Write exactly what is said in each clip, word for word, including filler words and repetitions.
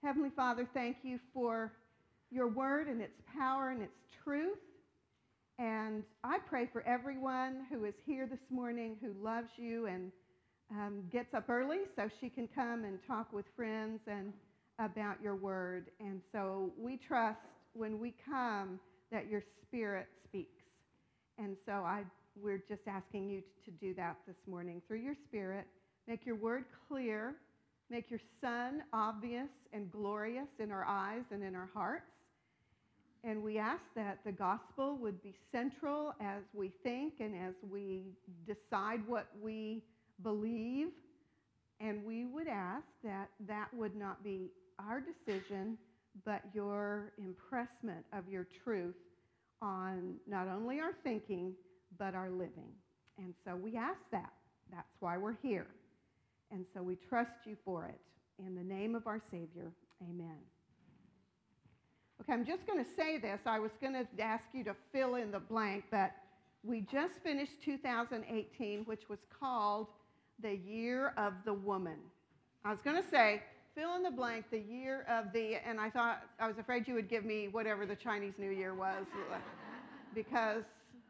Heavenly Father, thank you for your word and its power and its truth. And I pray for everyone who is here this morning who loves you and um, gets up early so she can come and talk with friends and about your word. And so we trust when we come that your Spirit speaks. And so I, we're just asking you to, to do that this morning through your Spirit. Make your word clear. Make your Son obvious and glorious in our eyes and in our hearts. And we ask that the gospel would be central as we think and as we decide what we believe. And we would ask that that would not be our decision, but your impressment of your truth on not only our thinking, but our living. And so we ask that. That's why we're here. And so we trust you for it. In the name of our Savior, amen. Okay, I'm just going to say this. I was going to ask you to fill in the blank, but we just finished two thousand eighteen, which was called the Year of the Woman. I was going to say, fill in the blank, the year of the, and I thought, I was afraid you would give me whatever the Chinese New Year was, because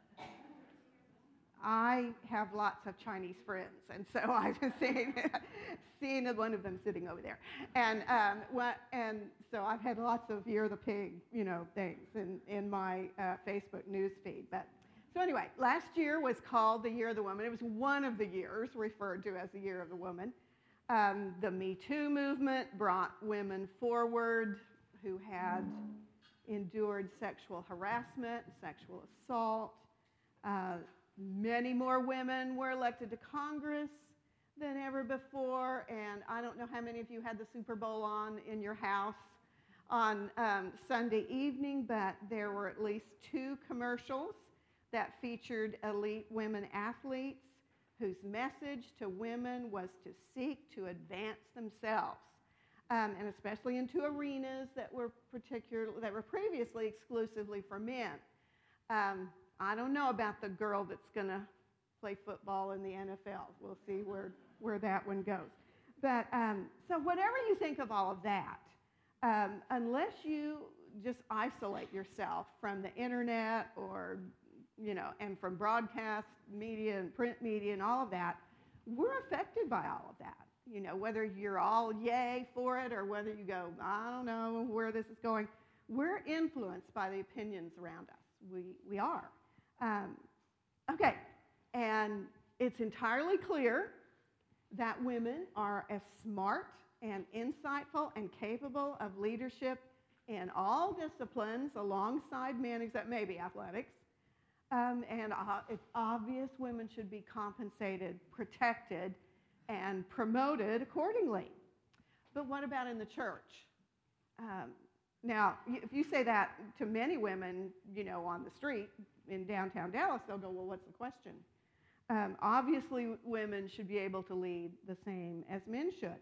I have lots of Chinese friends, and so I've been seeing, seeing one of them sitting over there. And um, what, and so I've had lots of Year of the Pig, you know, things in, in my uh, Facebook news feed. But so anyway, last year was called the Year of the Woman. It was one of the years referred to as the Year of the Woman. Um, the Me Too movement brought women forward who had endured sexual harassment, sexual assault. Uh, Many more women were elected to Congress than ever before, and I don't know how many of you had the Super Bowl on in your house on um, Sunday evening, but there were at least two commercials that featured elite women athletes whose message to women was to seek to advance themselves, um, and especially into arenas that were particular that were previously exclusively for men. Um, I don't know about the girl that's going to play football in the N F L. We'll see where, where that one goes. But um, so whatever you think of all of that, um, unless you just isolate yourself from the internet or, you know, and from broadcast media and print media and all of that, we're affected by all of that. You know, whether you're all yay for it or whether you go, I don't know where this is going, we're influenced by the opinions around us. We, we are. Um, okay, and it's entirely clear that women are as smart and insightful and capable of leadership in all disciplines alongside men, except maybe athletics. Um, and uh, it's obvious women should be compensated, protected, and promoted accordingly. But what about in the church? Um, Now, if you say that to many women, you know, on the street in downtown Dallas, they'll go, well, what's the question? Um, obviously, women should be able to lead the same as men should.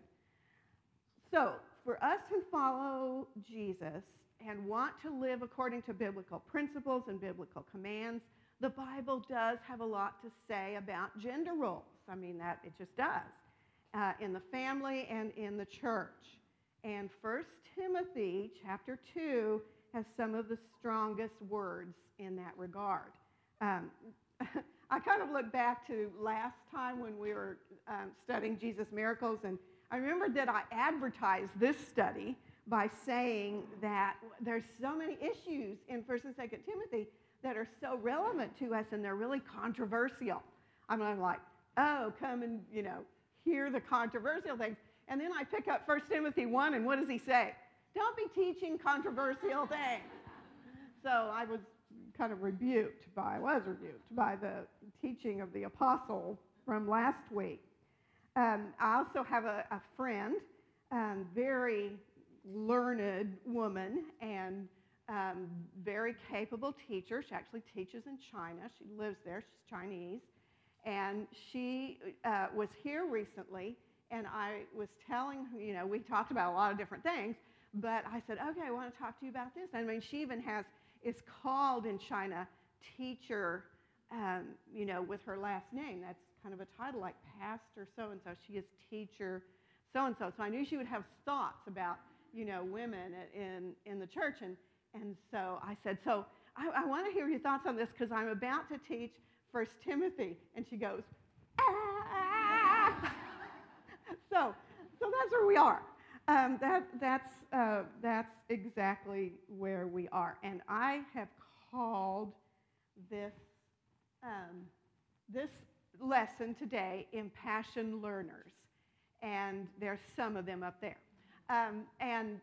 So, for us who follow Jesus and want to live according to biblical principles and biblical commands, the Bible does have a lot to say about gender roles. I mean, that it just does, uh, in the family and in the church. And First Timothy chapter two has some of the strongest words in that regard. Um, I kind of look back to last time when we were um, studying Jesus' miracles, and I remembered that I advertised this study by saying that there's so many issues in First and Second Timothy that are so relevant to us, and they're really controversial. I mean, I'm like, oh, come and, you know, hear the controversial things. And then I pick up First Timothy one, and what does he say? Don't be teaching controversial things. So I was kind of rebuked by, I was rebuked by the teaching of the apostle from last week. Um, I also have a, a friend, um, very learned woman and um, very capable teacher. She actually teaches in China. She lives there. She's Chinese. And she uh, was here recently. And I was telling her, you know, we talked about a lot of different things, but I said, okay, I want to talk to you about this. I mean, she even has, is called in China teacher, um, you know, with her last name. That's kind of a title like pastor so-and-so. She is teacher so-and-so. So I knew she would have thoughts about you know, women in, in the church. And, and so I said, so I, I want to hear your thoughts on this because I'm about to teach First Timothy. And she goes, ah! so, so that's where we are. Um, that, that's, uh, that's exactly where we are. And I have called this, um, this lesson today Impassioned Learners. And there's some of them up there. Um, and,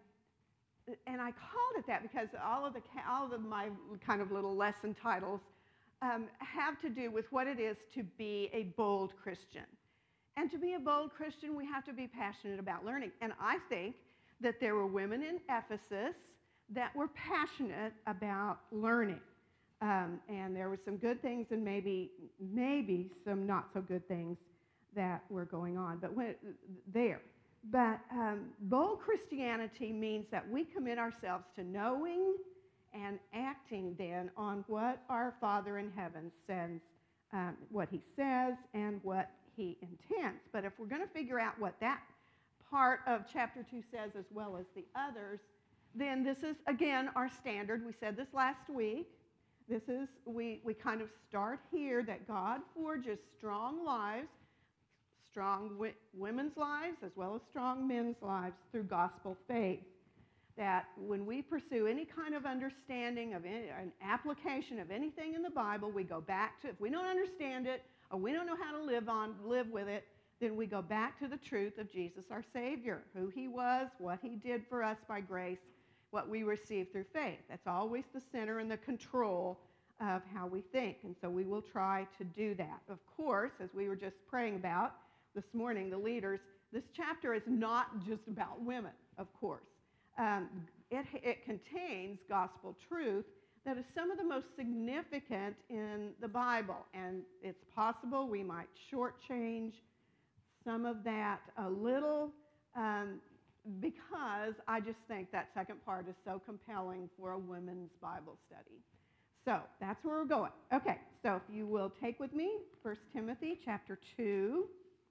and I called it that because all of, the, all of my kind of little lesson titles um, have to do with what it is to be a bold Christian. And to be a bold Christian, we have to be passionate about learning. And I think that there were women in Ephesus that were passionate about learning. Um, and there were some good things and maybe, maybe some not so good things that were going on but when, there. But um, bold Christianity means that we commit ourselves to knowing and acting then on what our Father in heaven says, um, what he says and what he intends. But if we're going to figure out what that part of chapter two says as well as the others, then this is, again, our standard. We said this last week. This is, we, we kind of start here that God forges strong lives, strong wi- women's lives as well as strong men's lives through gospel faith. That when we pursue any kind of understanding of any, an application of anything in the Bible, we go back to, if we don't understand it, or we don't know how to live on, live with it, then we go back to the truth of Jesus our Savior, who he was, what he did for us by grace, what we receive through faith. That's always the center and the control of how we think, and so we will try to do that. Of course, as we were just praying about this morning, the leaders, this chapter is not just about women, of course. Um, it, it contains gospel truth that is some of the most significant in the Bible, and it's possible we might shortchange some of that a little um, because I just think that second part is so compelling for a women's Bible study. So that's where we're going. Okay, so if you will take with me First Timothy chapter two,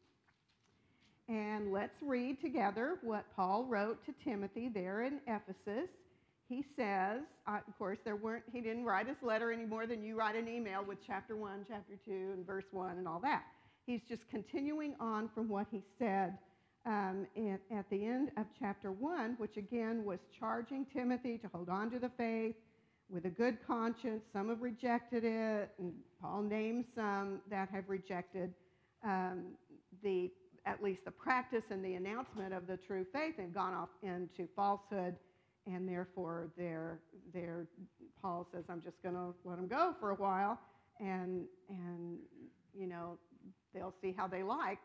and let's read together what Paul wrote to Timothy there in Ephesus. He says, uh, of course, there weren't. He didn't write his letter any more than you write an email with chapter one, chapter two, and verse one, and all that. He's just continuing on from what he said um, in, at the end of chapter one, which again was charging Timothy to hold on to the faith with a good conscience. Some have rejected it, and Paul names some that have rejected um, the at least the practice and the announcement of the true faith and gone off into falsehood. And therefore, they're, they're, Paul says, I'm just going to let them go for a while, and, and, you know, they'll see how they like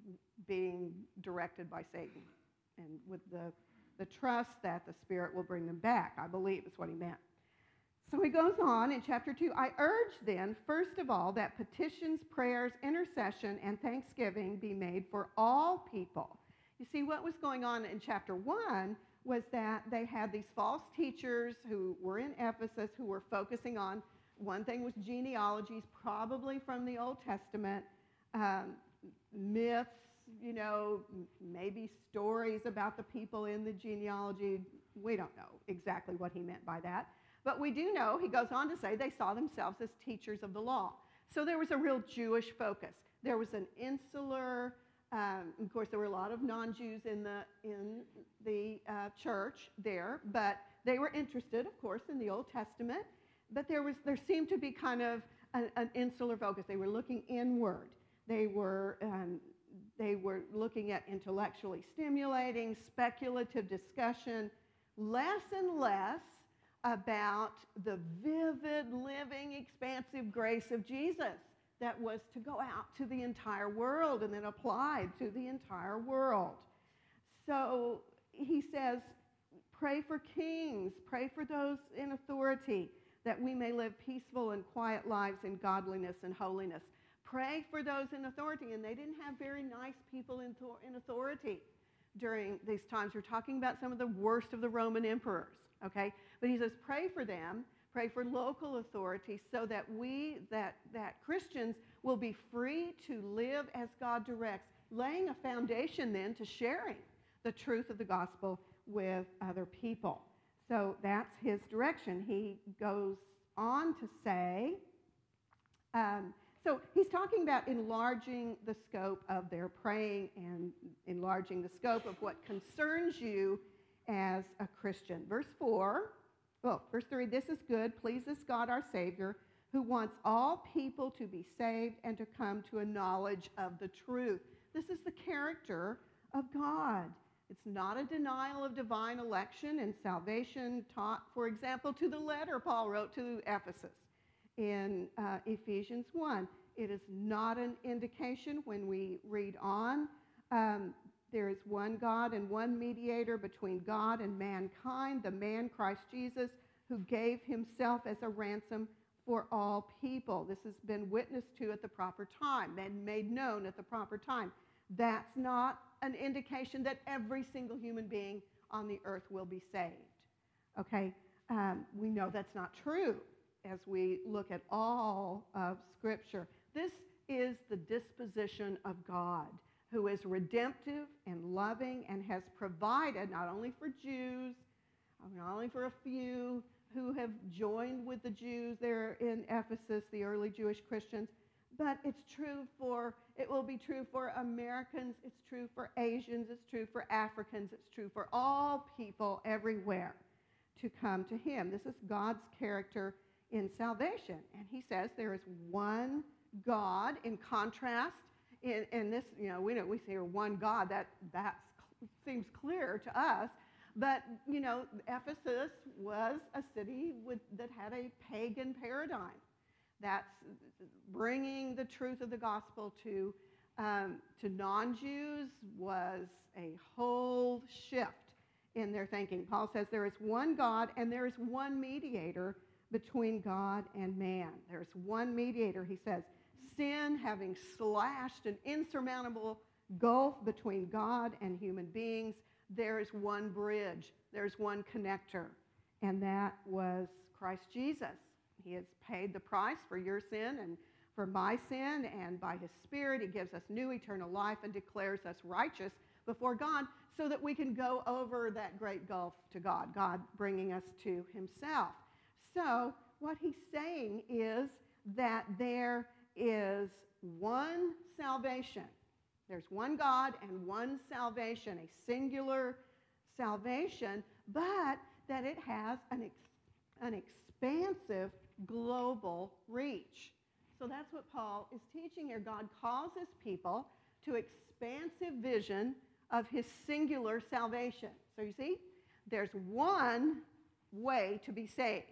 being directed by Satan, and with the, the trust that the Spirit will bring them back, I believe is what he meant. So he goes on in chapter two, I urge then, first of all, that petitions, prayers, intercession, and thanksgiving be made for all people. You see, what was going on in chapter one was that they had these false teachers who were in Ephesus who were focusing on, one thing was genealogies, probably from the Old Testament, um, myths, you know, maybe stories about the people in the genealogy. We don't know exactly what he meant by that. But we do know, he goes on to say, they saw themselves as teachers of the law. So there was a real Jewish focus. There was an insular, um, of course, there were a lot of non-Jews in the, in the uh, church there, but they were interested, of course, in the Old Testament. But there was, there seemed to be kind of a, an insular focus. They were looking inward. They were, um, they were looking at intellectually stimulating, speculative discussion, less and less about the vivid, living, expansive grace of Jesus that was to go out to the entire world and then applied to the entire world. So he says, pray for kings, pray for those in authority, that we may live peaceful and quiet lives in godliness and holiness. Pray for those in authority, and they didn't have very nice people in, in authority during these times. We're talking about some of the worst of the Roman emperors. Okay, but he says, pray for them, pray for local authorities so that we, that, that Christians will be free to live as God directs, laying a foundation then to sharing the truth of the gospel with uh, people. So that's his direction. He goes on to say, um, so he's talking about enlarging the scope of their praying and enlarging the scope of what concerns you as a Christian. Verse four, well, verse three, this is good, pleases God our Savior, who wants all people to be saved and to come to a knowledge of the truth. This is the character of God. It's not a denial of divine election and salvation taught, for example, to the letter Paul wrote to Ephesus in uh, Ephesians one. It is not an indication when we read on. Um, there is one God and one mediator between God and mankind, the man Christ Jesus, who gave himself as a ransom for all people. This has been witnessed to at the proper time and made known at the proper time. That's not an indication that every single human being on the earth will be saved. Okay? Um, we know that's not true as we look at all of Scripture. This is the disposition of God, who is redemptive and loving and has provided not only for Jews, not only for a few who have joined with the Jews there in Ephesus, the early Jewish Christians, but it's true for, it will be true for Americans, it's true for Asians, it's true for Africans, it's true for all people everywhere to come to him. This is God's character in salvation. And he says there is one God in contrast. In, in this, you know, we know we say one God, that that seems clear to us. But, you know, Ephesus was a city with, that had a pagan paradigm. That's bringing the truth of the gospel to, um, to non-Jews was a whole shift in their thinking. Paul says there is one God and there is one mediator between God and man. There's one mediator, he says. Sin having slashed an insurmountable gulf between God and human beings, there is one bridge, there's one connector, and that was Christ Jesus. He has paid the price for your sin and for my sin, and by his Spirit he gives us new eternal life and declares us righteous before God so that we can go over that great gulf to God, God bringing us to himself. So what he's saying is that there is one salvation. There's one God and one salvation, a singular salvation, but that it has an, ex- an expansive global reach. So that's what Paul is teaching here. God calls his people to expansive vision of his singular salvation. So you see, there's one way to be saved,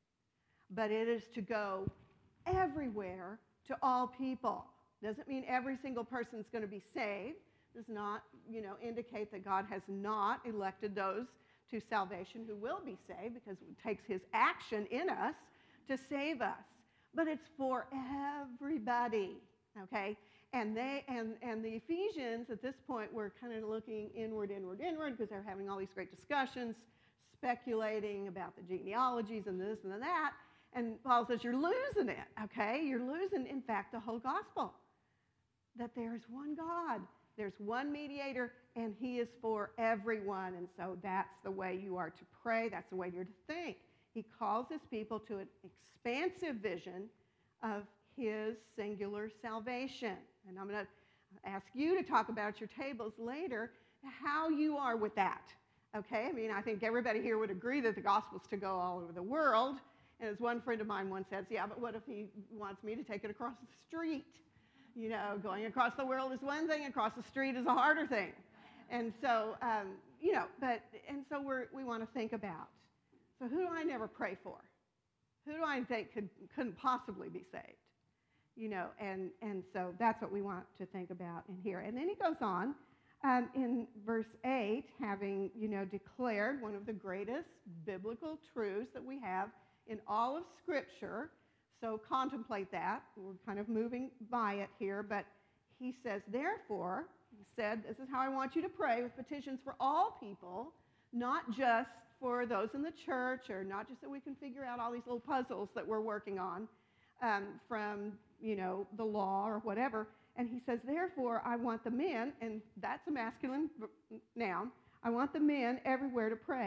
but it is to go everywhere to all people. Doesn't mean every single person is going to be saved. Does not, you know, indicate that God has not elected those to salvation who will be saved, because it takes his action in us to save us. But it's for everybody, okay? And they and, and the Ephesians at this point were kind of looking inward, inward, inward, because they're having all these great discussions, speculating about the genealogies and this and that. And Paul says, you're losing it, okay? You're losing, in fact, the whole gospel. That there is one God, there's one mediator, and he is for everyone. And so that's the way you are to pray. That's the way you're to think. He calls his people to an expansive vision of his singular salvation. And I'm going to ask you to talk about your tables later, how you are with that, okay? I mean, I think everybody here would agree that the gospel's to go all over the world. And as one friend of mine once said, yeah, but what if he wants me to take it across the street? You know, going across the world is one thing, across the street is a harder thing. And so, um, you know, but, and so we're, we want to think about, so who do I never pray for? Who do I think could, couldn't possibly be saved? You know, and, and so that's what we want to think about in here. And then he goes on um, in verse eight, having, you know, declared one of the greatest biblical truths that we have in all of Scripture. So contemplate that. We're kind of moving by it here, but he says, therefore, he said, this is how I want you to pray, with petitions for all people, not just for those in the church, or not just that we can figure out all these little puzzles that we're working on um, from, you know, the law or whatever. And he says, therefore, I want the men, and that's a masculine noun, I want the men everywhere to pray,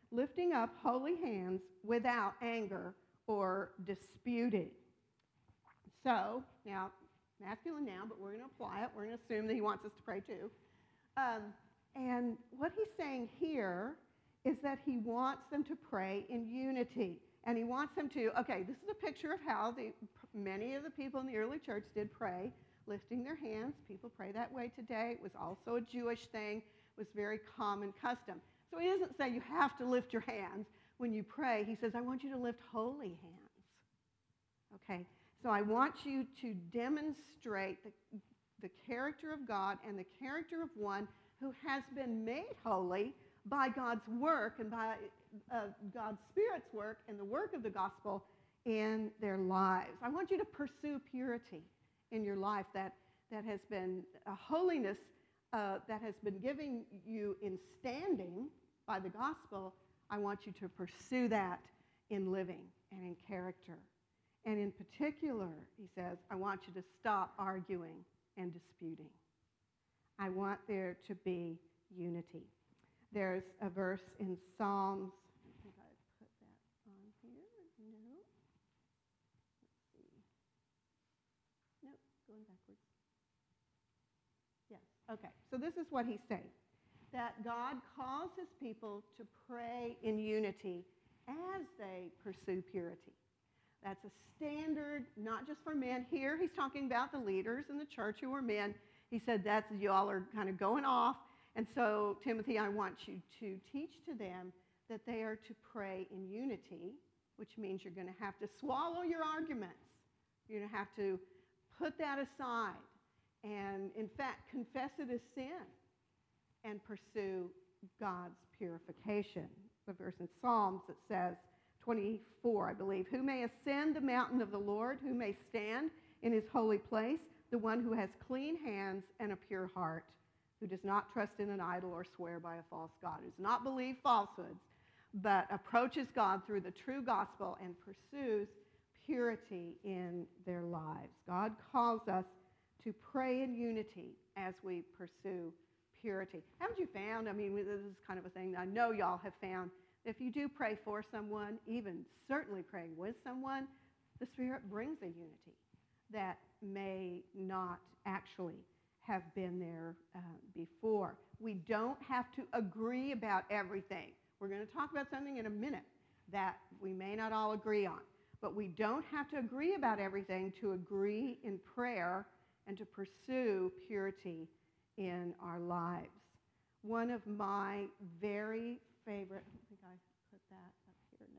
lifting up holy hands without anger or disputing. So, now, masculine noun, but we're going to apply it. We're going to assume that he wants us to pray too. Um, and what he's saying here is that he wants them to pray in unity. And he wants them to, okay, this is a picture of how the, many of the people in the early church did pray, lifting their hands. People pray that way today. It was also a Jewish thing. It was very common custom. So he doesn't say you have to lift your hands when you pray. He says, I want you to lift holy hands. Okay, so I want you to demonstrate the, the character of God and the character of one who has been made holy by God's work and by uh, God's Spirit's work and the work of the gospel in their lives. I want you to pursue purity in your life that, that has been a holiness uh, that has been given you in standing by the gospel. I want you to pursue that in living and in character. And in particular, he says, I want you to stop arguing and disputing. I want there to be unity. There's a verse in Psalms. I think I put that on here. No. Let's see. Nope, going backwards. Yes, okay. So this is what he's saying, that God calls his people to pray in unity as they pursue purity. That's a standard, not just for men. Here he's talking about the leaders in the church who are men. He said, that's, y'all are kind of going off. And so, Timothy, I want you to teach to them that they are to pray in unity, which means you're going to have to swallow your arguments. You're going to have to put that aside and, in fact, confess it as sin and pursue God's purification. The verse in Psalms that says, twenty-four, I believe, who may ascend the mountain of the Lord, who may stand in his holy place, the one who has clean hands and a pure heart, who does not trust in an idol or swear by a false god, who does not believe falsehoods, but approaches God through the true gospel and pursues purity in their lives. God calls us to pray in unity as we pursue purity. Haven't you found, I mean, this is kind of a thing that I know y'all have found, if you do pray for someone, even certainly praying with someone, the Spirit brings a unity that may not actually have been there uh, before. We don't have to agree about everything. We're going to talk about something in a minute that we may not all agree on. But we don't have to agree about everything to agree in prayer and to pursue purity in our lives. One of my very favorite, I don't think I put that up here,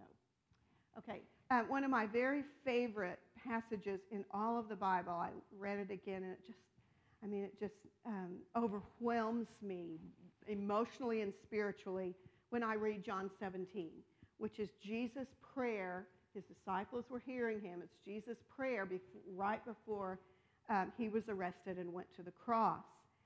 no. Okay, uh, one of my very favorite passages in all of the Bible, I read it again and it just, I mean, it just um, overwhelms me emotionally and spiritually when I read John seventeen, which is Jesus' prayer. His disciples were hearing him. It's Jesus' prayer before, right before um, he was arrested and went to the cross.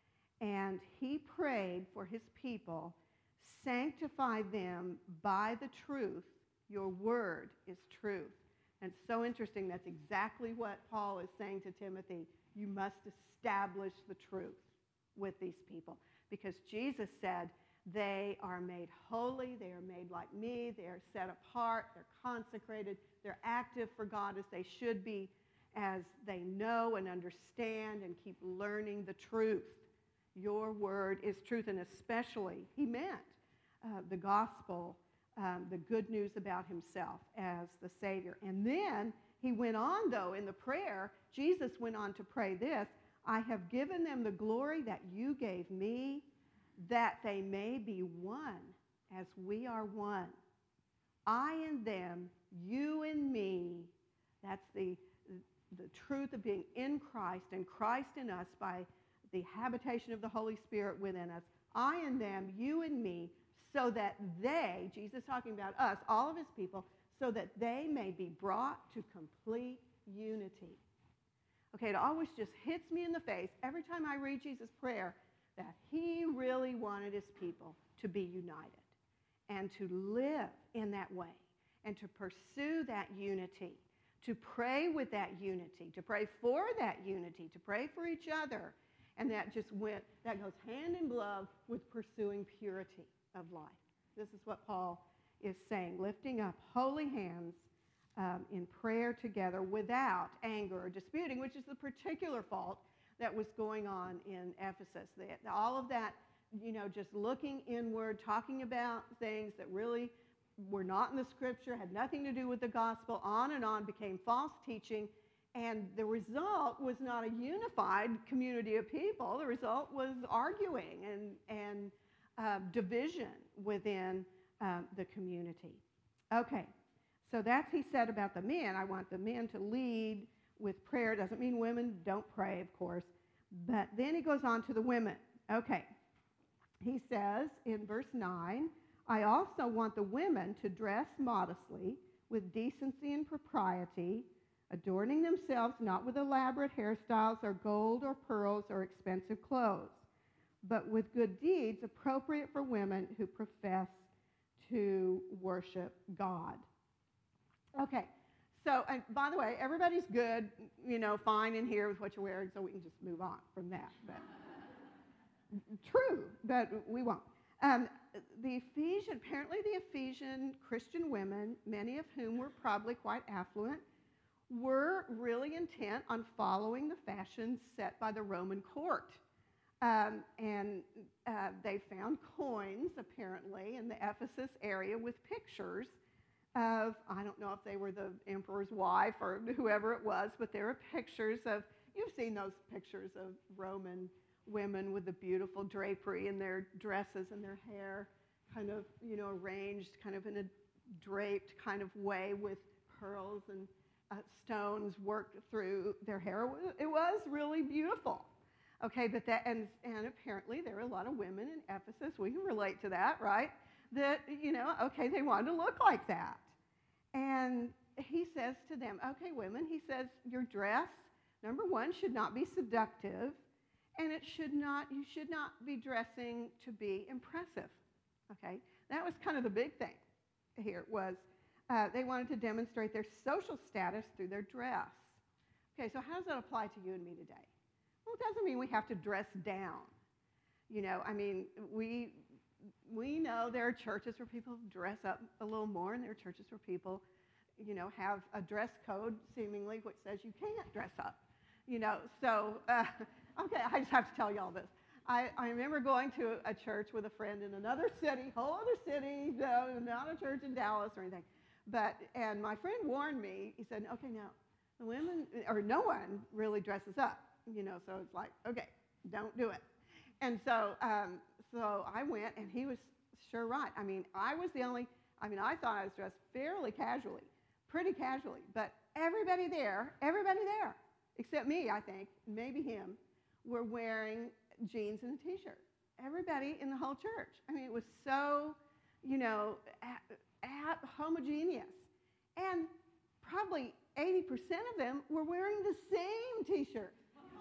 And he prayed for his people, sanctify them by the truth. Your word is truth. And it's so interesting. That's exactly what Paul is saying to Timothy. You must establish the truth with these people. Because Jesus said, they are made holy, they are made like me, they are set apart, they're consecrated, they're active for God as they should be, as they know and understand and keep learning the truth. Your word is truth, and especially, he meant uh, the gospel, um, the good news about himself as the Savior. And then he went on, though, in the prayer, Jesus went on to pray this, I have given them the glory that you gave me, that they may be one as we are one. I and them, you and me. That's the, the truth of being in Christ and Christ in us by the habitation of the Holy Spirit within us. I and them, you and me, so that they, Jesus talking about us, all of his people, so that they may be brought to complete unity. Okay, it always just hits me in the face every time I read Jesus' prayer that he really wanted his people to be united and to live in that way and to pursue that unity, to pray with that unity, to pray for that unity, to pray for each other. And that just went, that goes hand in glove with pursuing purity of life. This is what Paul is saying, lifting up holy hands um, in prayer together without anger or disputing, which is the particular fault that was going on in Ephesus. They, all of that, you know, just looking inward, talking about things that really were not in the scripture, had nothing to do with the gospel, on and on, became false teaching. And the result was not a unified community of people. The result was arguing and, and uh, division within um, the community. Okay, so that's he said about the men. I want the men to lead with prayer. Doesn't mean women don't pray, of course. But then he goes on to the women. Okay, he says in verse nine, I also want the women to dress modestly with decency and propriety, adorning themselves not with elaborate hairstyles or gold or pearls or expensive clothes, but with good deeds appropriate for women who profess to worship God. Okay, so, and by the way, everybody's good, you know, fine in here with what you're wearing, so we can just move on from that. But true, but we won't. Um, the Ephesian, apparently the Ephesian Christian women, many of whom were probably quite affluent, were really intent on following the fashions set by the Roman court. Um, and uh, they found coins, apparently, in the Ephesus area with pictures of, I don't know if they were the emperor's wife or whoever it was, but there were pictures of, you've seen those pictures of Roman women with the beautiful drapery in their dresses and their hair kind of, you know, arranged kind of in a draped kind of way with pearls and Uh, stones worked through their hair. It was really beautiful. Okay, but that, and, and apparently there were a lot of women in Ephesus, we can relate to that, right? That, you know, okay, they wanted to look like that. And he says to them, okay, women, he says, your dress, number one, should not be seductive, and it should not, you should not be dressing to be impressive. Okay, that was kind of the big thing here was, Uh, they wanted to demonstrate their social status through their dress. Okay, so how does that apply to you and me today? Well, it doesn't mean we have to dress down. You know, I mean, we we know there are churches where people dress up a little more, and there are churches where people, you know, have a dress code seemingly which says you can't dress up. You know, so uh, okay, I just have to tell you all this. I, I remember going to a church with a friend in another city, whole other city, no, not a church in Dallas or anything. But, and my friend warned me, he said, okay, now, the women, or no one really dresses up, you know, so it's like, okay, don't do it. And so, um, so I went, and he was sure right. I mean, I was the only, I mean, I thought I was dressed fairly casually, pretty casually, but everybody there, everybody there, except me, I think, maybe him, were wearing jeans and a t-shirt. Everybody in the whole church. I mean, it was so, you know, at, at homogeneous. And probably eighty percent of them were wearing the same t-shirt.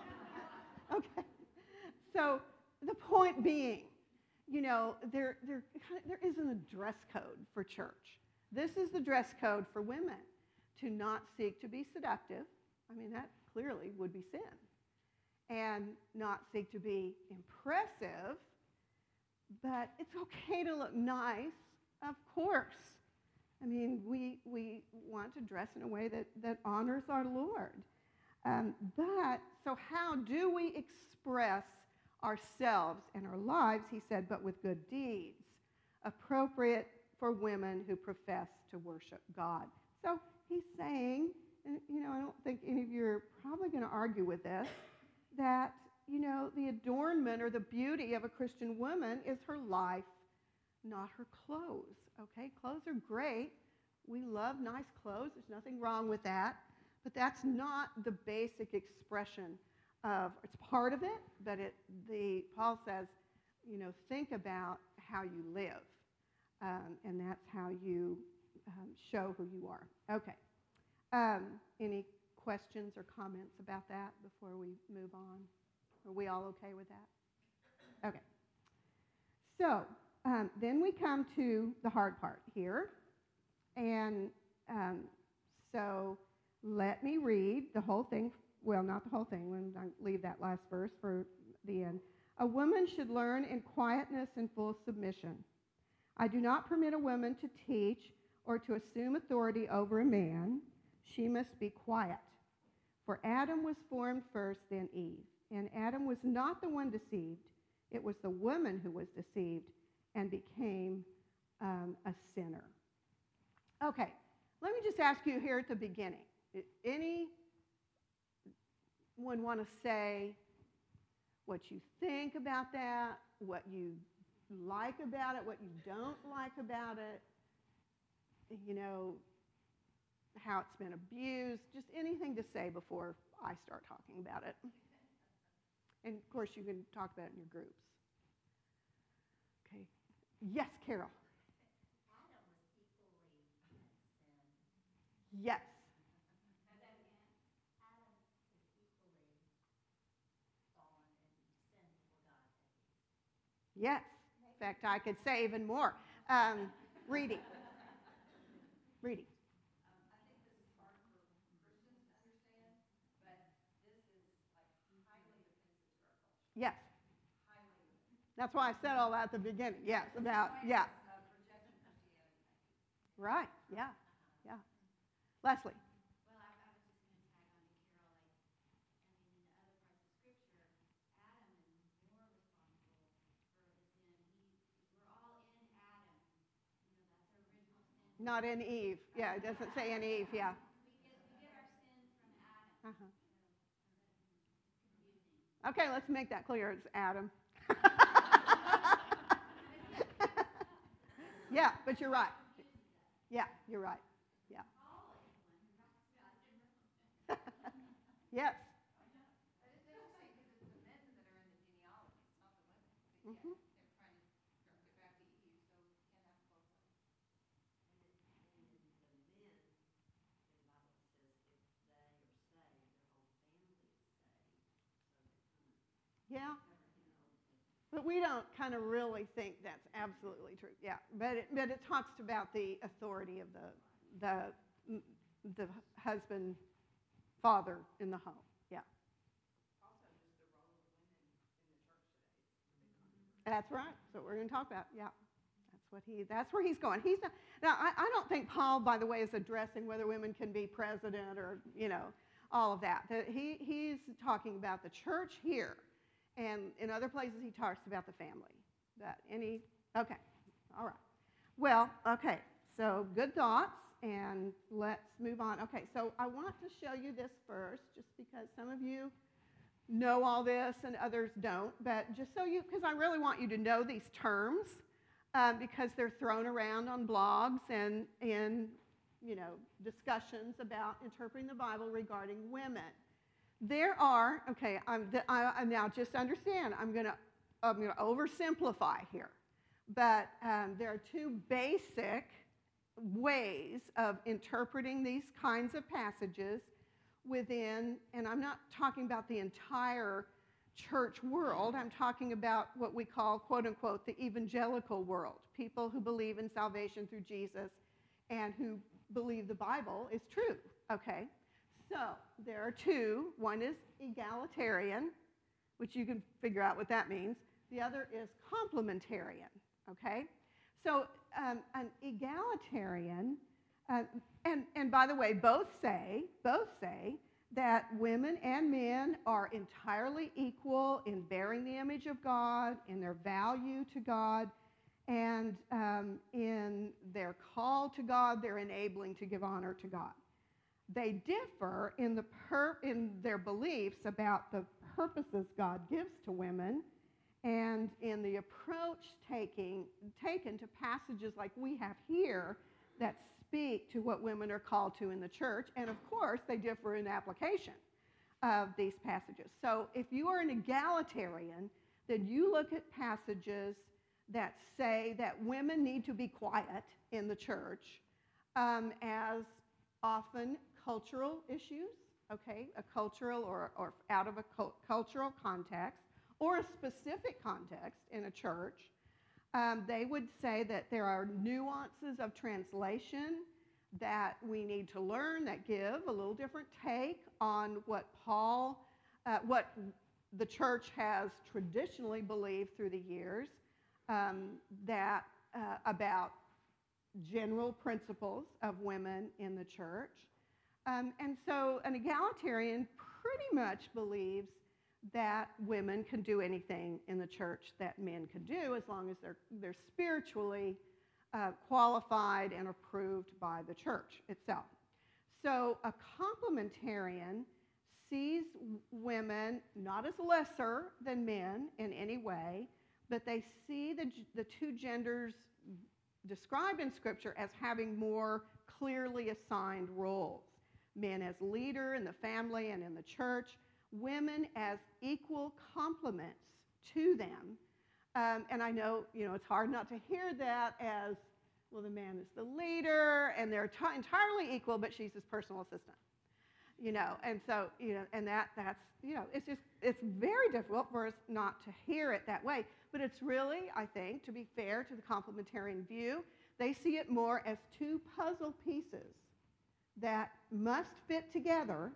Okay. So the point being, you know, there, there, there isn't a dress code for church. This is the dress code for women, to not seek to be seductive. I mean, that clearly would be sin. And not seek to be impressive, but it's okay to look nice, of course. I mean, we, we want to dress in a way that, that honors our Lord. Um, but, so how do we express ourselves and our lives, he said, but with good deeds, appropriate for women who profess to worship God. So he's saying, and, you know, I don't think any of you are probably going to argue with this, that, you know, the adornment or the beauty of a Christian woman is her life, not her clothes. Okay, clothes are great. We love nice clothes. There's nothing wrong with that. But that's not the basic expression of, it's part of it, but it, the, Paul says, you know, think about how you live. Um, and that's how you um, show who you are. Okay. Um, any questions or comments about that before we move on? Are we all okay with that? Okay. So, Um, then we come to the hard part here. And um, so let me read the whole thing. Well, not the whole thing. I'll leave that last verse for the end. A woman should learn in quietness and full submission. I do not permit a woman to teach or to assume authority over a man. She must be quiet. For Adam was formed first, then Eve. And Adam was not the one deceived. It was the woman who was deceived and became um, a sinner. Okay, let me just ask you here at the beginning. Anyone want to say what you think about that, what you like about it, what you don't like about it, you know, how it's been abused, just anything to say before I start talking about it. And of course, you can talk about it in your groups. Okay. Yes, Carol. Adam was equally in sin. Yes. Adam is equally fallen and sinned before God. Yes. In fact, I could say even more. Um, reading. Reading. Um, I think this is hard for Christians to understand, but this is like highly offensive to our culture. Yes. Highly offensive. That's why I said all that at the beginning. Yes, about, yeah. Uh, projecting Christianity. Right, yeah, yeah. Leslie. Well, I, I was just going to tag on to Carol. Like, I mean, in the other parts of Scripture, Adam is more responsible for the sin. He, we're all in Adam. You know, that's our original sin. Not in Eve. Yeah, it doesn't say in Eve, yeah. We get we get our sin from Adam. Uh-huh. So, it's confusing. Okay, let's make that clear. It's Adam. Yeah, but you're right. Yeah, you're right. Yeah. Yes. But it's interesting because it's the men that are in the genealogy. It's not the women. But yet Mm-hmm. they're trying to get back to Eve, so you can't have both ways. And the men, the Bible says if they are saved, their whole family is saved. So Yeah. they never, you know, But we don't kind of really think that's absolutely true. Yeah, but it, but it talks about the authority of the the the husband, father in the home. Yeah. Also, just the role of women in the church today. That's right. That's what we're going to talk about. Yeah, that's what he. That's where he's going. He's not, now. I, I don't think Paul, by the way, is addressing whether women can be president or you know all of that. The, he he's talking about the church here, and in other places he talks about the family. That any okay, all right. Well, okay. So good thoughts, and let's move on. Okay. So I want to show you this first, just because some of you know all this and others don't, but just so you, because I really want you to know these terms um, because they're thrown around on blogs and in, you know, discussions about interpreting the Bible regarding women. There are, okay, I'm, I, I now just understand, I'm going to I'm going to oversimplify here, but um, there are two basic ways of interpreting these kinds of passages within, and I'm not talking about the entire church world, I'm talking about what we call, quote unquote, the evangelical world, people who believe in salvation through Jesus and who believe the Bible is true, okay? So there are two. One is egalitarian, which you can figure out what that means. The other is complementarian, okay? So um, an egalitarian, uh, and, and by the way, both say, both say that women and men are entirely equal in bearing the image of God, in their value to God, and um, in their call to God, their enabling to give honor to God. They differ in, the per, in their beliefs about the purposes God gives to women and in the approach taking, taken to passages like we have here that speak to what women are called to in the church. And of course, they differ in application of these passages. So if you are an egalitarian, then you look at passages that say that women need to be quiet in the church um, as often cultural issues, okay, a cultural or, or out of a cu- cultural context, or a specific context in a church. Um, they would say that there are nuances of translation that we need to learn that give a little different take on what Paul, uh, what the church has traditionally believed through the years, um, that uh, about general principles of women in the church. Um, and so an egalitarian pretty much believes that women can do anything in the church that men can do as long as they're, they're spiritually uh, qualified and approved by the church itself. So a complementarian sees women not as lesser than men in any way, but they see the, the two genders described in Scripture as having more clearly assigned roles. Men as leader in the family and in the church, women as equal complements to them. Um, and I know, you know, it's hard not to hear that as, well, the man is the leader, and they're t- entirely equal, but she's his personal assistant. You know, and so, you know, and that, that's, you know, it's just, it's very difficult for us not to hear it that way. But it's really, I think, to be fair to the complementarian view, they see it more as two puzzle pieces that must fit together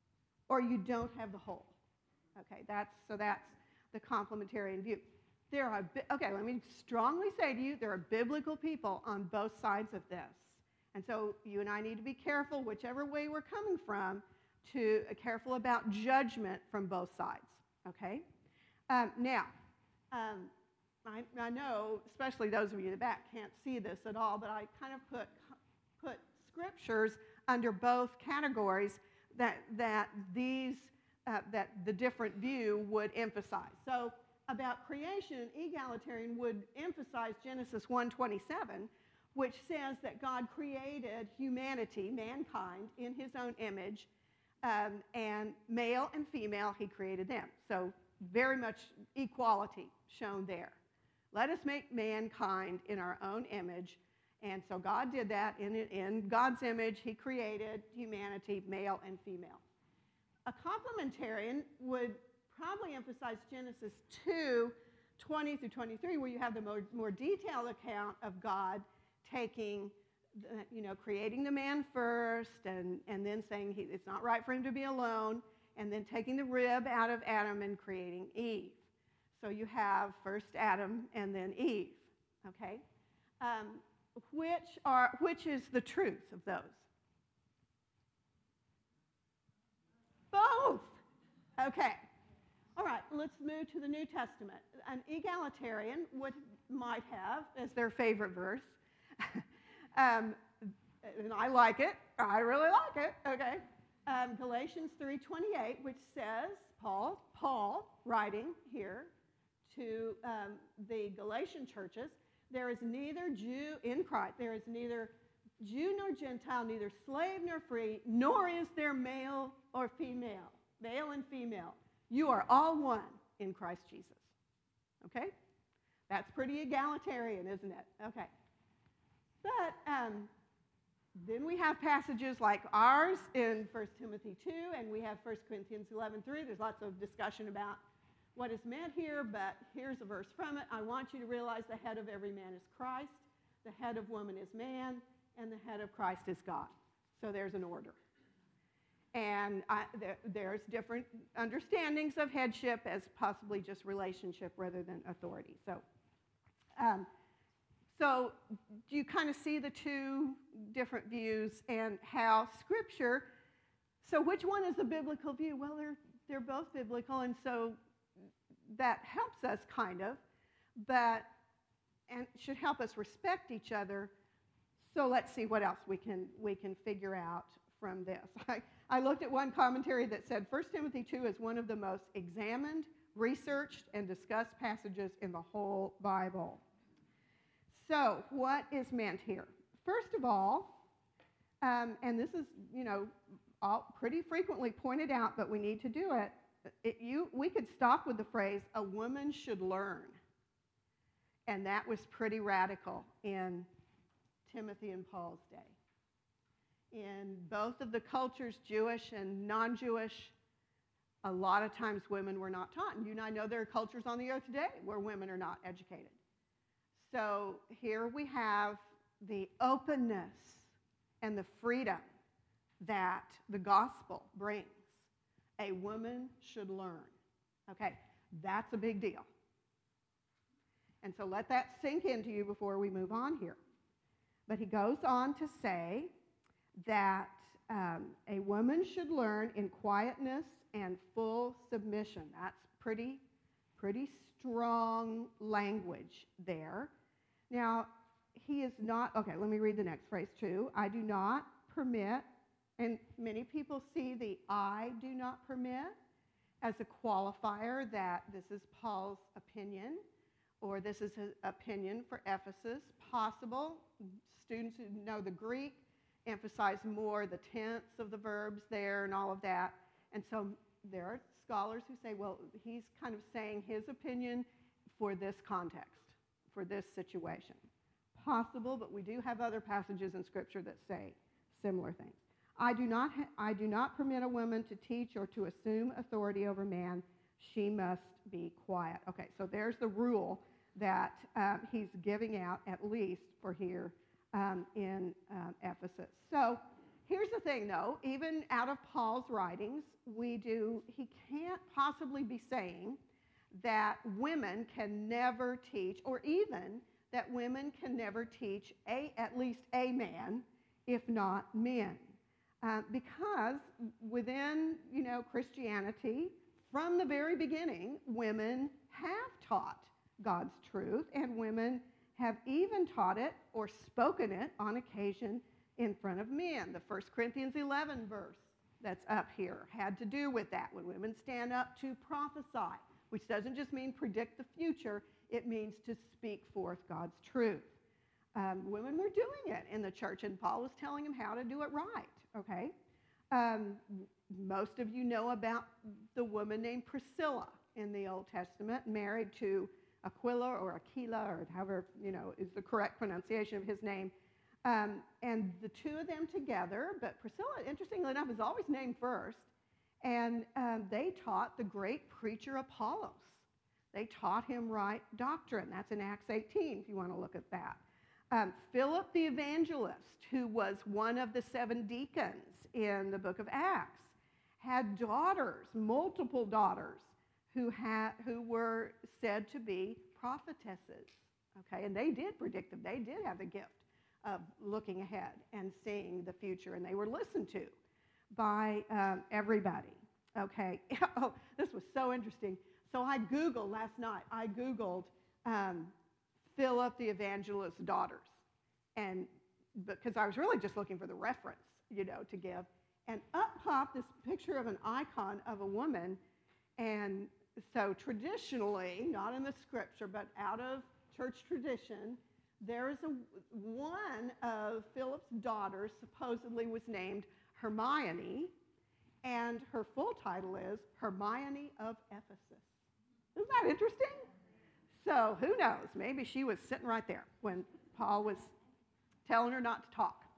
or you don't have the whole. Okay, that's, so that's the complementarian view. There are, okay, let me strongly say to you, there are biblical people on both sides of this. And so you and I need to be careful, whichever way we're coming from, to uh, careful about judgment from both sides, okay? Um, now, um, I, I know, especially those of you in the back can't see this at all, but I kind of put, put scriptures under both categories that, that these, uh, that the different view would emphasize. So about creation, an egalitarian would emphasize Genesis one twenty-seven, which says that God created humanity, mankind, in his own image, um, and male and female, he created them. So very much equality shown there. Let us make mankind in our own image. And so God did that. In, in God's image, he created humanity, male and female. A complementarian would probably emphasize Genesis two twenty through twenty-three, where you have the more, more detailed account of God taking, the, you know, creating the man first, and, and then saying he, it's not right for him to be alone, and then taking the rib out of Adam and creating Eve. So you have first Adam and then Eve, okay? Um, which are, which is the truth of those? Both. Okay. All right, let's move to the New Testament. An egalitarian would, might have as their favorite verse, um, and I like it, I really like it, okay, um, Galatians three twenty-eight, which says, Paul, Paul writing here to um, the Galatian churches, there is neither Jew in Christ, there is neither Jew nor Gentile, neither slave nor free, nor is there male or female, male and female. You are all one in Christ Jesus. Okay? That's pretty egalitarian, isn't it? Okay. But um, then we have passages like ours in First Timothy two, and we have First Corinthians eleven three. There's lots of discussion about what is meant here, but here's a verse from it. I want you to realize the head of every man is Christ, the head of woman is man, and the head of Christ is God. So there's an order. And I, there, there's different understandings of headship as possibly just relationship rather than authority. So, um, so do you kind of see the two different views and how Scripture, so which one is the biblical view? Well, they're, they're both biblical, and so that helps us kind of, but, and should help us respect each other. So let's see what else we can, we can figure out from this. I, I looked at one commentary that said First Timothy two is one of the most examined, researched, and discussed passages in the whole Bible. So what is meant here? First of all, um, and this is, you know, all pretty frequently pointed out, but we need to do it, it you, we could stop with the phrase, a woman should learn. And that was pretty radical in Timothy and Paul's day. In both of the cultures, Jewish and non-Jewish, a lot of times women were not taught. And you and I know there are cultures on the earth today where women are not educated. So here we have the openness and the freedom that the gospel brings. A woman should learn. Okay, that's a big deal. And so let that sink into you before we move on here. But he goes on to say that um, a woman should learn in quietness and full submission. That's pretty, pretty strong language there. Now, he is not, okay, let me read the next phrase too. I do not permit, and many people see the I do not permit as a qualifier that this is Paul's opinion, or this is his opinion for Ephesus. Possible. Students who know the Greek emphasize more the tense of the verbs there and all of that. And so there are scholars who say, well, he's kind of saying his opinion for this context, for this situation. Possible, but we do have other passages in Scripture that say similar things. I do not ha- I do not permit a woman to teach or to assume authority over man. She must be quiet. Okay, so there's the rule that um, he's giving out, at least for here um, in um, Ephesus. So here's the thing, though. Even out of Paul's writings, we do, he can't possibly be saying that women can never teach, or even that women can never teach a, at least a man, if not men. Uh, because within, you know, Christianity, from the very beginning, women have taught God's truth, and women have even taught it or spoken it on occasion in front of men. The First Corinthians eleven verse that's up here had to do with that, when women stand up to prophesy, which doesn't just mean predict the future, it means to speak forth God's truth. Um, women were doing it in the church, and Paul was telling them how to do it right, okay? Um, most of you know about the woman named Priscilla in the Old Testament, married to Aquila or Aquila, or however, you know, is the correct pronunciation of his name. Um, and the two of them together, but Priscilla, interestingly enough, is always named first, and um, they taught the great preacher Apollos. They taught him right doctrine. That's in Acts eighteen, if you want to look at that. Um, Philip the evangelist, who was one of the seven deacons in the book of Acts, had daughters, multiple daughters, who had who were said to be prophetesses. Okay, and they did predict them. They did have the gift of looking ahead and seeing the future, and they were listened to by um, everybody. Okay, oh, this was so interesting. So I Googled last night. I Googled um, Philip the evangelist's daughters, and because I was really just looking for the reference, you know, to give. And up popped this picture of an icon of a woman, and so traditionally, not in the scripture, but out of church tradition, there is a one of Philip's daughters supposedly was named Hermione, and her full title is Hermione of Ephesus. Isn't that interesting? So who knows? Maybe she was sitting right there when Paul was telling her not to talk.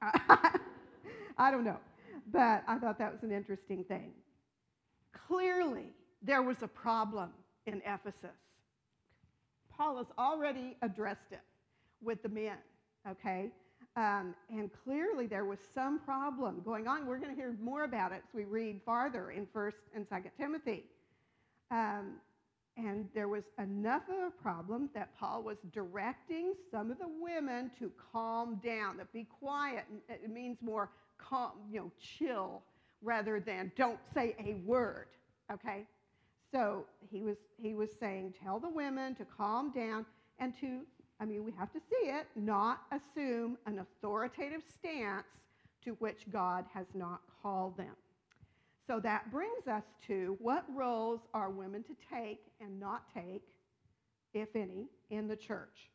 I don't know. But I thought that was an interesting thing. Clearly, there was a problem in Ephesus. Paul has already addressed it with the men, okay? Um, and clearly there was some problem going on. We're going to hear more about it as we read farther in First and Second Timothy. Um, and there was enough of a problem that Paul was directing some of the women to calm down, to be quiet. It means more calm, you know, chill, rather than don't say a word, okay? So he was he was saying, tell the women to calm down and to, I mean, we have to see it, not assume an authoritative stance to which God has not called them. So that brings us to, what roles are women to take and not take, if any, in the church?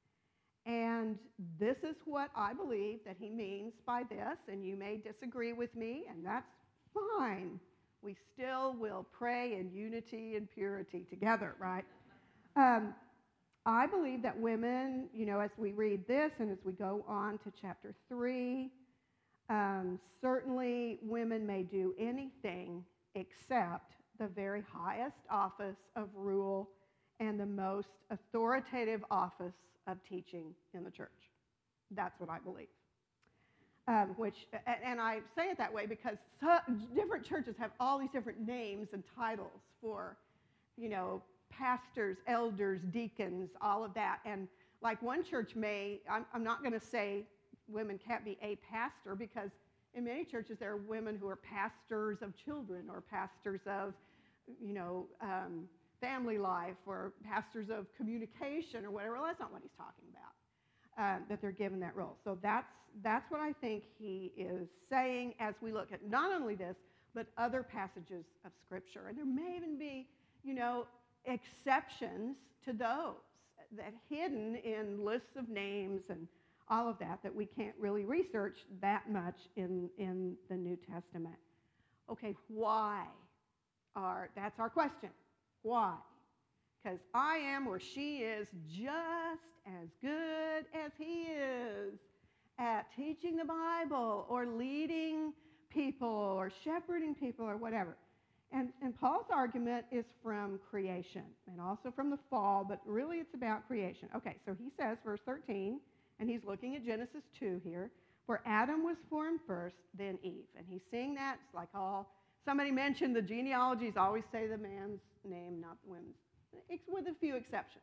And this is what I believe that he means by this, and you may disagree with me, and that's fine. We still will pray in unity and purity together, right? Um, I believe that women, you know, as we read this and as we go on to chapter three, um, certainly women may do anything except the very highest office of rule and the most authoritative office of teaching in the church. That's what I believe. Um, which, and I say it that way because so, different churches have all these different names and titles for, you know, pastors, elders, deacons, all of that. And like one church may, I'm, I'm not going to say women can't be a pastor, because in many churches there are women who are pastors of children or pastors of, you know, um, family life or pastors of communication or whatever. Well, that's not what he's talking about, um, that they're given that role. So that's, that's what I think he is saying as we look at not only this, but other passages of Scripture. And there may even be, you know, exceptions to those that hidden in lists of names and all of that that we can't really research that much in, in the New Testament. Okay, why are, that's our question. Why? Because I am or she is just as good as he is at teaching the Bible or leading people or shepherding people or whatever. And, and Paul's argument is from creation and also from the fall, but really it's about creation. Okay, so he says, verse thirteen, and he's looking at Genesis two here, for Adam was formed first, then Eve. And he's seeing that. It's like all, somebody mentioned the genealogies always say the man's name, not the women's, with a few exceptions.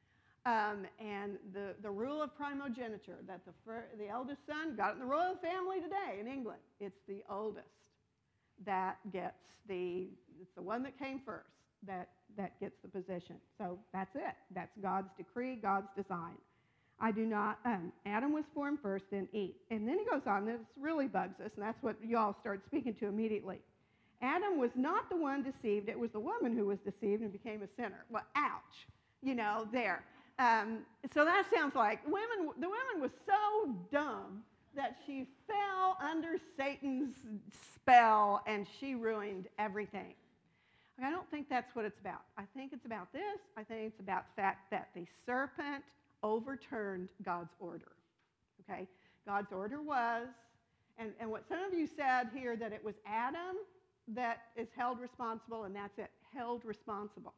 Um, and the, the rule of primogeniture, that the, fir- the eldest son, got it in the royal family today in England. It's the oldest that gets the, it's the one that came first that, that gets the position. So that's it. That's God's decree, God's design. I do not, um, Adam was formed first, then Eve. And then he goes on, this really bugs us, and that's what you all start speaking to immediately. Adam was not the one deceived. It was the woman who was deceived and became a sinner. Well, ouch, you know, there. Um, so that sounds like women, the woman was so dumb that she fell under Satan's spell and she ruined everything. I don't think that's what it's about. I think it's about this. I think it's about the fact that the serpent overturned God's order. Okay? God's order was, and, and what some of you said here, that it was Adam that is held responsible, and that's it, held responsible.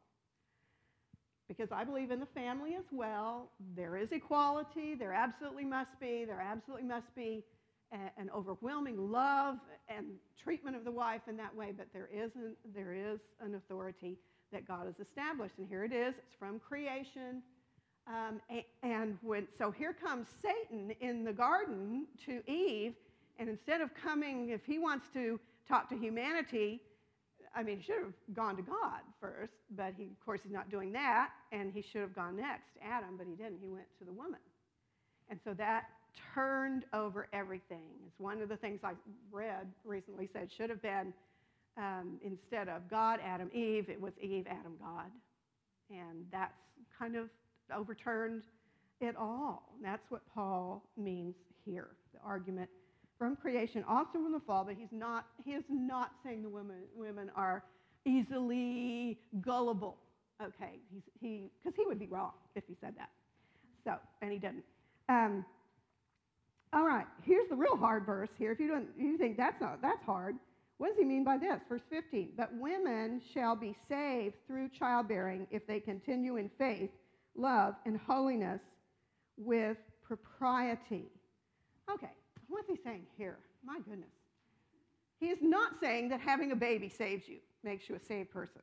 Because I believe in the family as well. There is equality. There absolutely must be. There absolutely must be a, an overwhelming love and treatment of the wife in that way. But there is, an, there is an authority that God has established. And here it is. It's from creation. Um, and, and when, so here comes Satan in the garden to Eve. And instead of coming, if he wants to talk to humanity, I mean, he should have gone to God first, but he, of course, he's not doing that, and he should have gone next to Adam, but he didn't. He went to the woman. And so that turned over everything. It's one of the things I read recently said should have been, um, instead of God, Adam, Eve, it was Eve, Adam, God. And that's kind of overturned it all. And that's what Paul means here, the argument from creation, also from the fall, but he's not, he is not saying the women, women are easily gullible. Okay, he's, he, because he would be wrong if he said that. So, and he didn't. Um, all right, here's the real hard verse here. If you don't, you think that's not, that's hard. What does he mean by this? Verse fifteen, but women shall be saved through childbearing if they continue in faith, love, and holiness with propriety. Okay. What's he saying here? My goodness. He is not saying that having a baby saves you, makes you a saved person.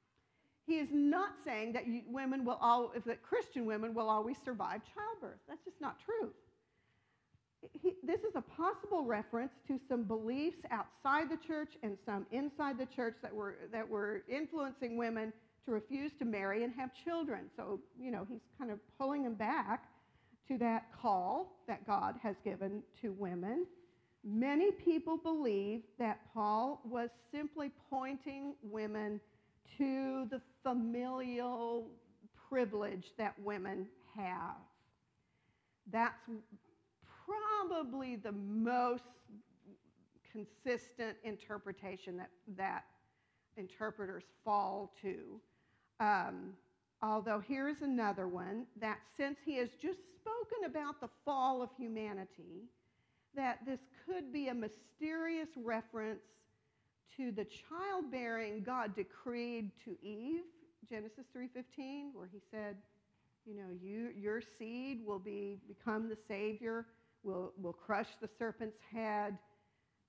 He is not saying that you, women will all, if that Christian women will always survive childbirth. That's just not true. He, this is a possible reference to some beliefs outside the church and some inside the church that were that were influencing women to refuse to marry and have children. So, you know, he's kind of pulling them back to that call that God has given to women. Many people believe that Paul was simply pointing women to the familial privilege that women have. That's probably the most consistent interpretation that, that interpreters fall to. Um, Although here's another one, that since he has just spoken about the fall of humanity, that this could be a mysterious reference to the childbearing God decreed to Eve, Genesis three fifteen, where he said, you know, you, your seed will be become the Savior, will, will crush the serpent's head.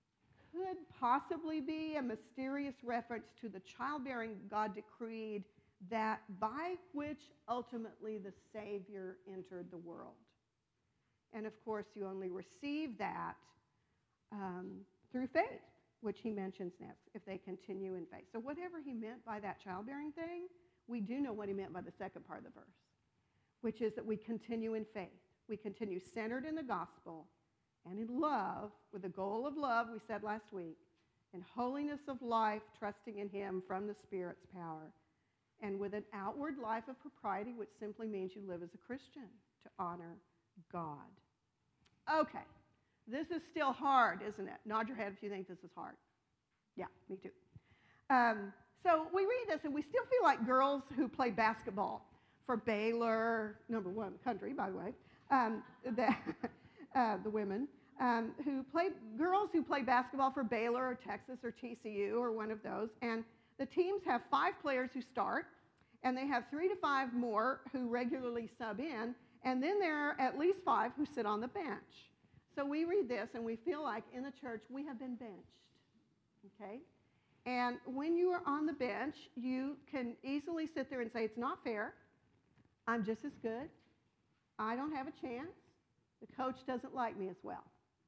Could possibly be a mysterious reference to the childbearing God decreed that by which ultimately the Savior entered the world. And of course, you only receive that um, through faith, which he mentions next, if they continue in faith. So whatever he meant by that childbearing thing, we do know what he meant by the second part of the verse, which is that we continue in faith. We continue centered in the gospel and in love, with the goal of love, we said last week, in holiness of life, trusting in him from the Spirit's power, and with an outward life of propriety, which simply means you live as a Christian to honor God. Okay, this is still hard, isn't it? Nod your head if you think this is hard. Yeah, me too. Um, so we read this, and we still feel like girls who play basketball for Baylor, number one country, by the way, um, the, uh, the women, um, who play, girls who play basketball for Baylor or Texas or T C U or one of those, and the teams have five players who start, and they have three to five more who regularly sub in, and then there are at least five who sit on the bench. So we read this, and we feel like in the church we have been benched, okay? And when you are on the bench, you can easily sit there and say, it's not fair. I'm just as good. I don't have a chance. The coach doesn't like me as well.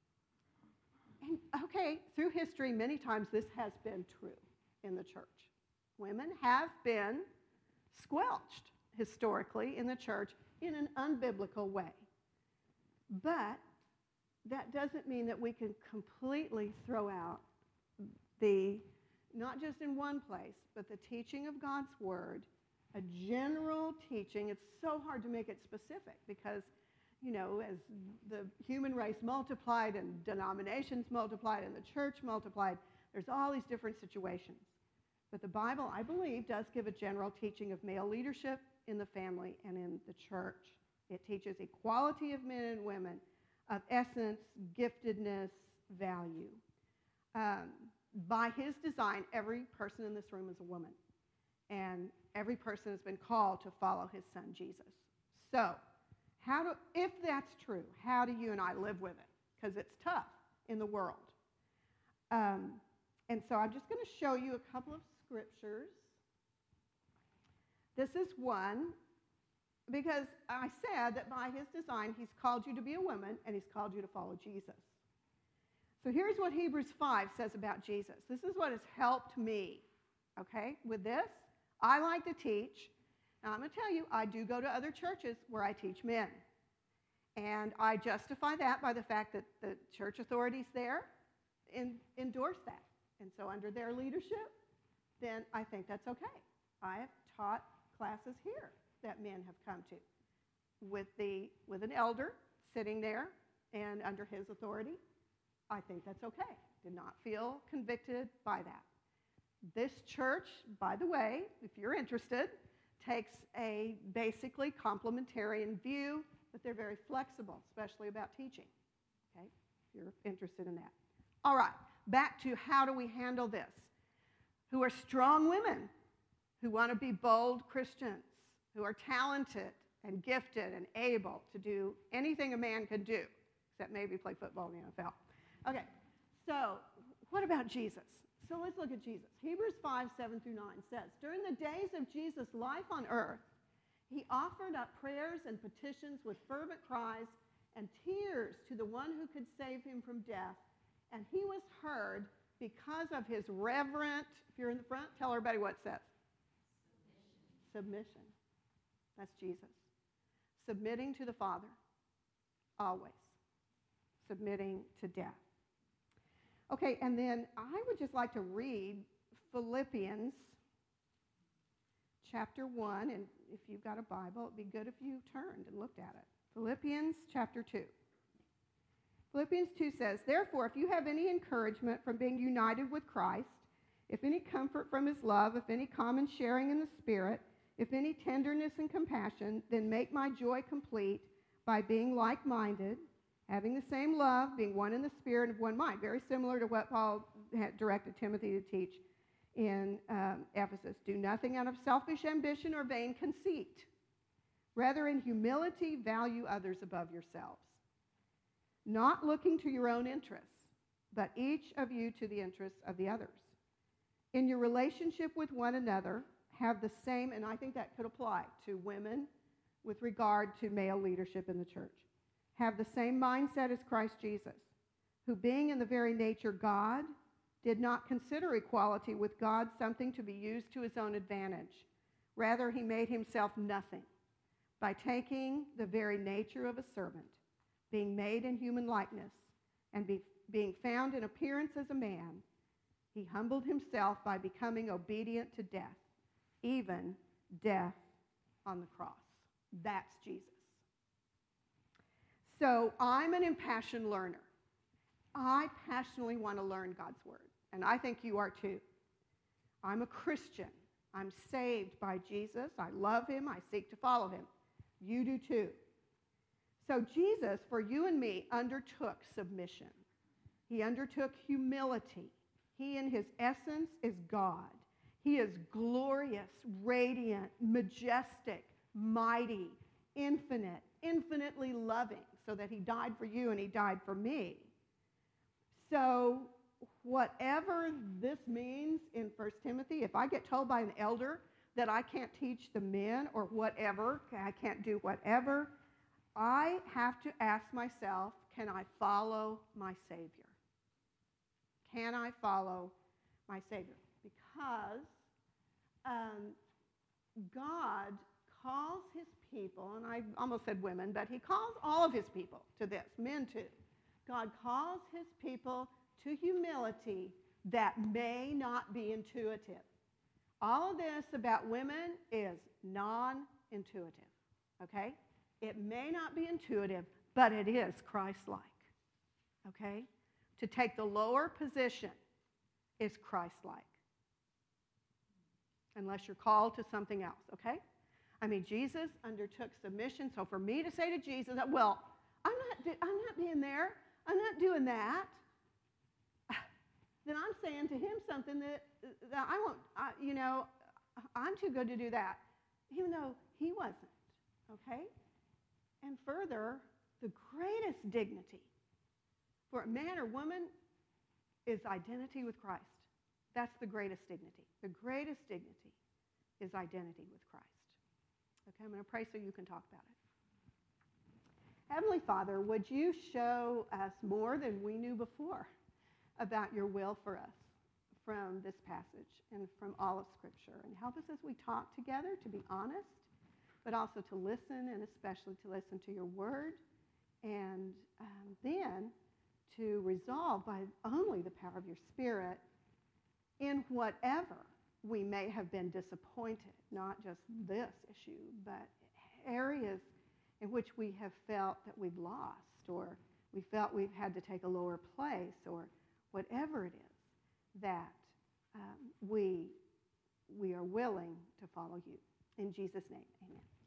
And okay, through history, many times this has been true in the church. Women have been squelched historically in the church in an unbiblical way. But that doesn't mean that we can completely throw out the, not just in one place, but the teaching of God's Word, a general teaching. It's so hard to make it specific because, you know, as the human race multiplied and denominations multiplied and the church multiplied, there's all these different situations. But the Bible, I believe, does give a general teaching of male leadership in the family and in the church. It teaches equality of men and women, of essence, giftedness, value. Um, by his design, every person in this room is a woman. And every person has been called to follow his son, Jesus. So, how do, if that's true, how do you and I live with it? Because it's tough in the world. Um, and so I'm just going to show you a couple of scriptures. This is one, because I said that by his design, he's called you to be a woman, and he's called you to follow Jesus. So here's what Hebrews five says about Jesus. This is what has helped me, okay, with this. I like to teach. Now, I'm going to tell you, I do go to other churches where I teach men. And I justify that by the fact that the church authorities there in, endorse that. And so under their leadership, then I think that's okay. I have taught classes here that men have come to with, the, with an elder sitting there and under his authority. I think that's okay. Did not feel convicted by that. This church, by the way, if you're interested, takes a basically complementarian view, but they're very flexible, especially about teaching, okay, if you're interested in that. All right, back to how do we handle this? Who are strong women, who want to be bold Christians, who are talented and gifted and able to do anything a man could do, except maybe play football in the N F L. Okay, so what about Jesus? So let's look at Jesus. Hebrews five, seven through nine says, during the days of Jesus' life on earth, he offered up prayers and petitions with fervent cries and tears to the one who could save him from death. And he was heard because of his reverent, if you're in the front, tell everybody what it says. Submission. Submission. That's Jesus. Submitting to the Father, always. Submitting to death. Okay, and then I would just like to read Philippians chapter one, and if you've got a Bible, it'd be good if you turned and looked at it. Philippians chapter two. Philippians two says, therefore, if you have any encouragement from being united with Christ, if any comfort from his love, if any common sharing in the Spirit, if any tenderness and compassion, then make my joy complete by being like-minded, having the same love, being one in the Spirit of one mind. Very similar to what Paul had directed Timothy to teach in um, Ephesus. Do nothing out of selfish ambition or vain conceit. Rather, in humility, value others above yourselves. Not looking to your own interests, but each of you to the interests of the others. In your relationship with one another, have the same, and I think that could apply to women with regard to male leadership in the church, have the same mindset as Christ Jesus, who being in the very nature God, did not consider equality with God something to be used to his own advantage. Rather, he made himself nothing by taking the very nature of a servant, being made in human likeness, and be, being found in appearance as a man. He humbled himself by becoming obedient to death, even death on the cross. That's Jesus. So I'm an impassioned learner. I passionately want to learn God's word, and I think you are too. I'm a Christian. I'm saved by Jesus. I love him. I seek to follow him. You do too. So Jesus, for you and me, undertook submission. He undertook humility. He, in his essence, is God. He is glorious, radiant, majestic, mighty, infinite, infinitely loving, so that he died for you and he died for me. So whatever this means in First Timothy, if I get told by an elder that I can't teach the men or whatever, I can't do whatever, I have to ask myself, can I follow my Savior? Can I follow my Savior? Because um, God calls his people, and I almost said women, but he calls all of his people to this, men too. God calls his people to humility that may not be intuitive. All of this about women is non-intuitive, okay? It may not be intuitive, but it is Christ-like, okay? To take the lower position is Christ-like, unless you're called to something else, okay? I mean, Jesus undertook submission, so for me to say to Jesus, well, I'm not, I'm not being there, I'm not doing that, then I'm saying to him something that, that I won't, I, you know, I'm too good to do that, even though he wasn't, okay? And further, the greatest dignity for a man or woman is identity with Christ. That's the greatest dignity. The greatest dignity is identity with Christ. Okay, I'm going to pray so you can talk about it. Heavenly Father, would you show us more than we knew before about your will for us from this passage and from all of Scripture, and help us as we talk together to be honest, but also to listen, and especially to listen to your word, and um, then to resolve by only the power of your Spirit in whatever we may have been disappointed, not just this issue, but areas in which we have felt that we've lost, or we felt we've had to take a lower place, or whatever it is that um, we, we are willing to follow you. In Jesus' name, amen.